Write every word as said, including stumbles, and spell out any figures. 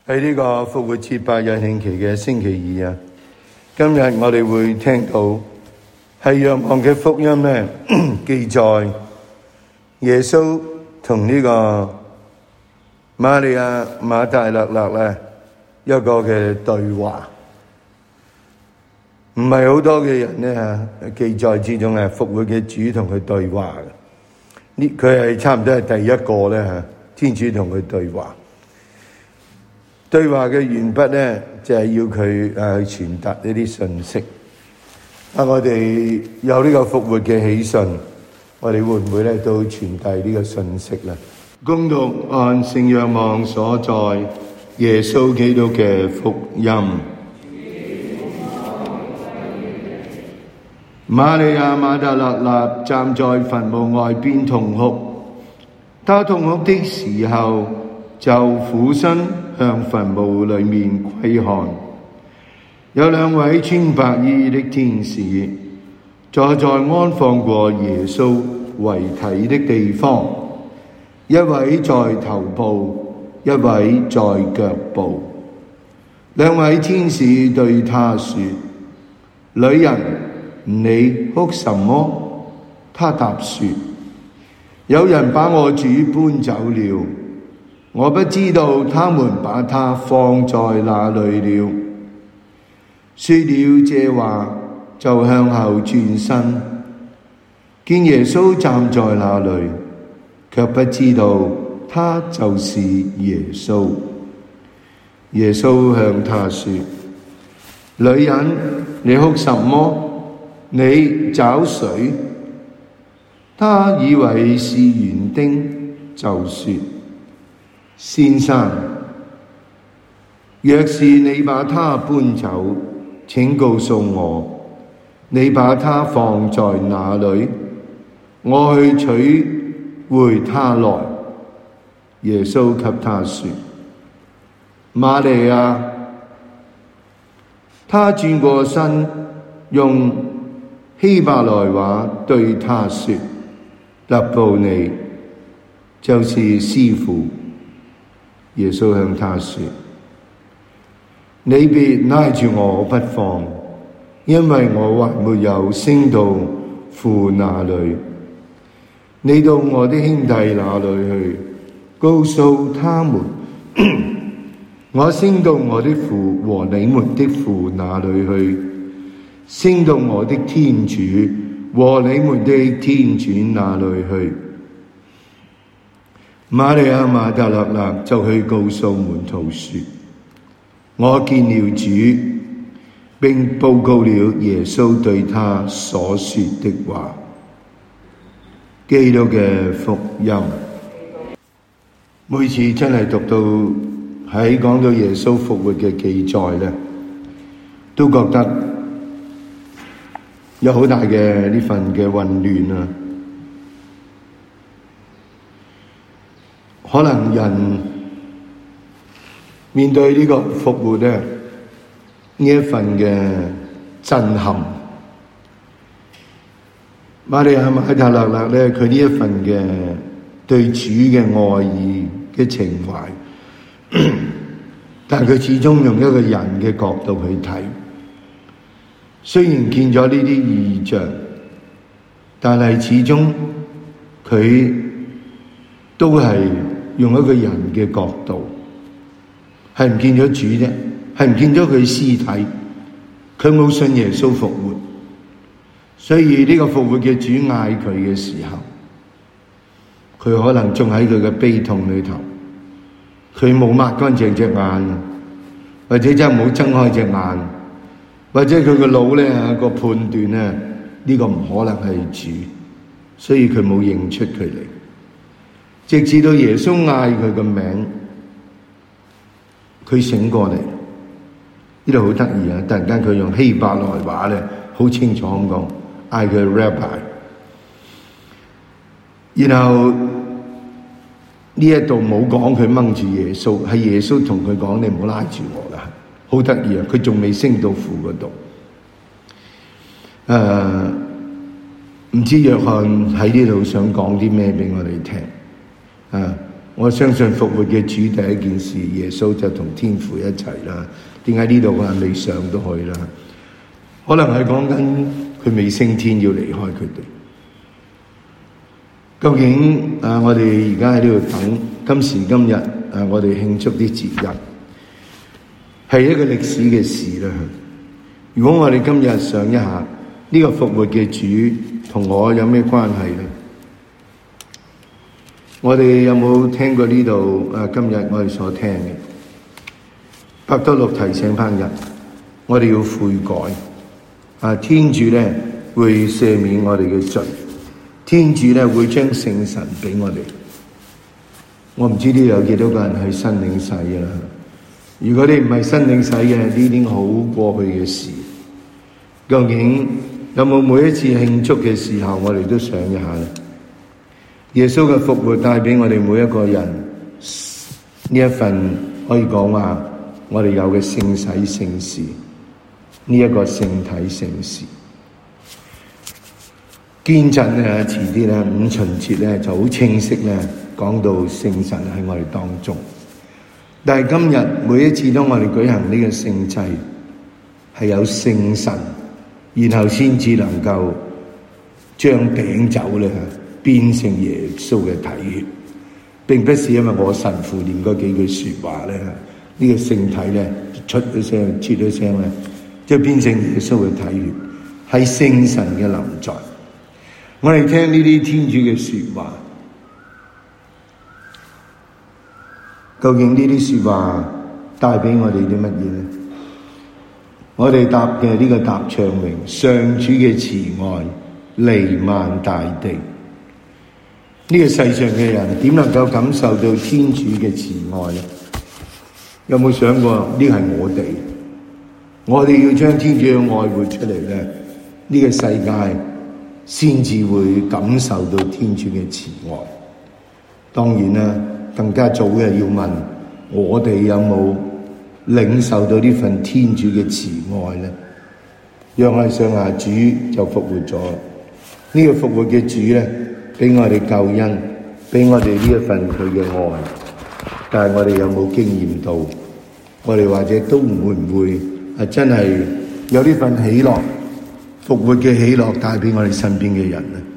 喺呢個復活節八日慶期嘅星期二啊，今日我哋會聽到係若望嘅福音咧記載耶穌同呢個瑪利亞馬大勒勒咧一個嘅對話，唔係好多嘅人咧吓記載之中係復活嘅主同佢對話嘅，呢佢係差唔多係第一個咧吓，天主同佢對話。對話嘅完畢咧，就係要佢誒去傳達呢啲信息。啊，我哋有呢個復活嘅喜訊，我哋會唔會咧都傳遞呢個信息咧？恭讀按聖若望所載耶穌基督嘅福音。瑪利亞馬達勒納站在墳墓外邊痛哭，她痛哭的時候，就俯身向墳墓裏面窺看，有兩位穿白衣的天使坐在安放過耶穌遺體的地方，一位在頭部，一位在腳部。兩位天使對他說：女人，你哭什麼？他答說：有人把我主搬走了，我不知道他們把他放在哪裏了。說了這話，就向後轉身，見耶穌站在那裏，卻不知道他就是耶穌。耶穌向他說：女人，你哭什麼？你找誰？他以為是園丁，就說：先生，若是你把他搬走，請告訴我，你把他放在哪裏？我去取回他來。耶穌給他說：瑪利亞。他轉過身，用希伯來話對他說：勒布尼，就是師傅。耶穌向他說：你別拉住我不放，因為我還沒有升到父那裏。你到我的兄弟那裏去，告訴他們我升到我的父和你們的父那裏去，升到我的天主和你們的天主那裏去。瑪利亞馬達勒納就去告訴門徒說：我見了主，並報告了耶穌對他所說的話。基督嘅福音。每次真係讀到喺講到耶穌復活嘅記載咧，都覺得有好大嘅呢份嘅混亂啊！可能人面對呢個復活咧，呢一份嘅震撼，瑪利亞馬達勒納咧，佢呢一份嘅對主嘅愛意嘅情懷，但佢始終用一個人嘅角度去睇，雖然見咗呢啲異象，但係始終佢都係用一個人嘅角度，係唔見咗主啫，係唔見咗佢屍體，佢冇信耶穌復活，所以呢個復活嘅主嗌佢嘅時候，佢可能仲喺佢嘅悲痛裏頭，佢冇抹乾淨隻眼，或者真係冇睜開隻眼，或者佢個腦咧個判斷咧呢、這個唔可能係主，所以佢冇認出佢嚟。直至到耶穌嗌佢個名，佢醒過嚟。呢度好得意啊！突然間佢用希伯來話咧，好清楚咁講，嗌佢 Rabbi。然後呢一度冇講佢掹住耶穌，係耶穌同佢講：你唔好拉住我啦！好得意啊！佢仲未升到父嗰度。誒、uh, 唔知約翰喺呢度想講啲咩俾我哋聽啊？ 我相信復活嘅主第一件事，耶穌就同天父一齊啦。點解呢度佢係未上到去啦？可能係講緊佢未升天要離開佢哋。究竟啊，我哋而家喺呢度等今時今日啊，我哋慶祝啲節日係一個歷史嘅事啦。如果我哋今日想一下呢個復活嘅主同我有咩關係咧？我哋有冇聽過呢度啊？今日我哋所聽嘅伯多祿提醒班人，我哋要悔改啊！天主咧會赦免我哋嘅罪，天主咧會將聖神俾我哋。我唔知呢度有幾多個人係新領洗嘅啦。如果你唔係新領洗嘅，呢啲好過去嘅事。究竟有冇每一次慶祝嘅時候，我哋都想一下咧？耶穌嘅復活帶俾我哋每一個人呢一份可以講話我哋有嘅聖洗聖事，呢一個聖體聖事。堅振咧，遲啲咧五旬節咧就好清晰咧講到聖神喺我哋當中。但係今日每一次當我哋舉行呢個聖祭，係有聖神，然後先至能夠將餅酒咧變成耶穌嘅體血，並不是因為我神父念嗰幾句說話咧，呢個聖體咧出咗聲、切咗聲咧，即係變成耶穌嘅體血，係聖神嘅臨在。我哋聽呢啲天主嘅說話，究竟呢啲說話帶俾我哋啲乜嘢咧？我哋答嘅呢個答唱詠，上主嘅慈愛彌漫大地。呢個世上嘅人點能夠感受到天主嘅慈愛呢？有冇想過呢係我哋？我哋要將天主嘅愛活出嚟咧，呢個世界先至會感受到天主嘅慈愛。當然啦，更加早嘅要問我哋有冇領受到呢份天主嘅慈愛呢？讓我哋上下主就復活咗，呢個復活嘅主咧，俾我哋救恩，俾我哋呢一份佢嘅愛，但係我哋有冇經驗到？我哋或者都唔會唔會係真係有呢份喜樂，復活嘅喜樂帶俾我哋身邊嘅人呢？